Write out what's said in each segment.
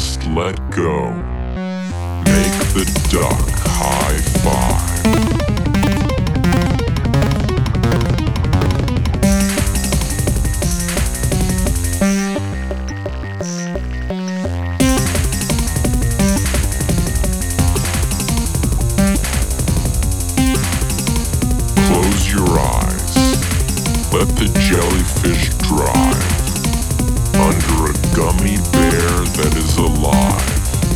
Just let go. Make the duck high five. Close your eyes. Let the jellyfish drive under a gummy bear that is alive.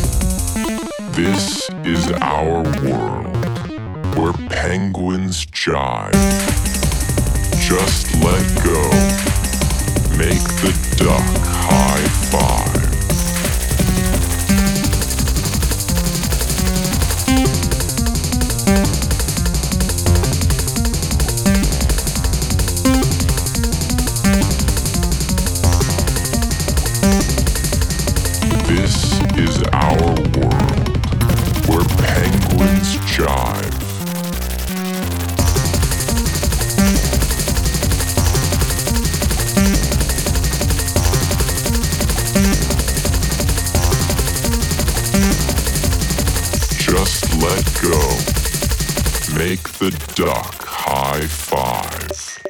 This is our world, where penguins jive. Just let go. Make the duck high five. This is our world, where penguins jive. Just let go. Make the duck high five.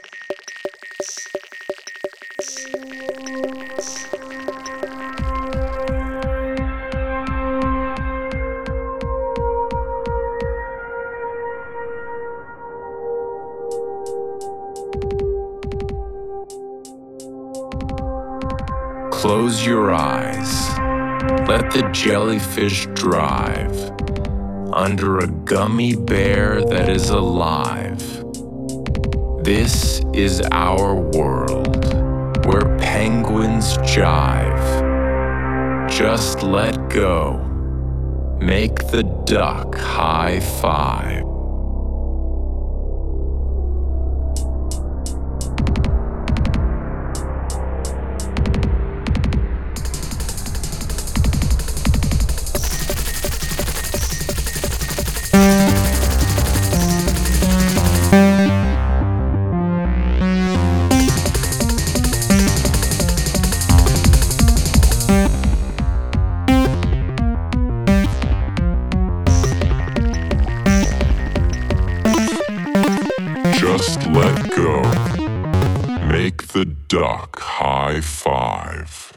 Close your eyes. Let the jellyfish drive under a gummy bear that is alive. This is our world, where penguins jive. Just let go. Make the duck high five. Just let go. Make the duck high five.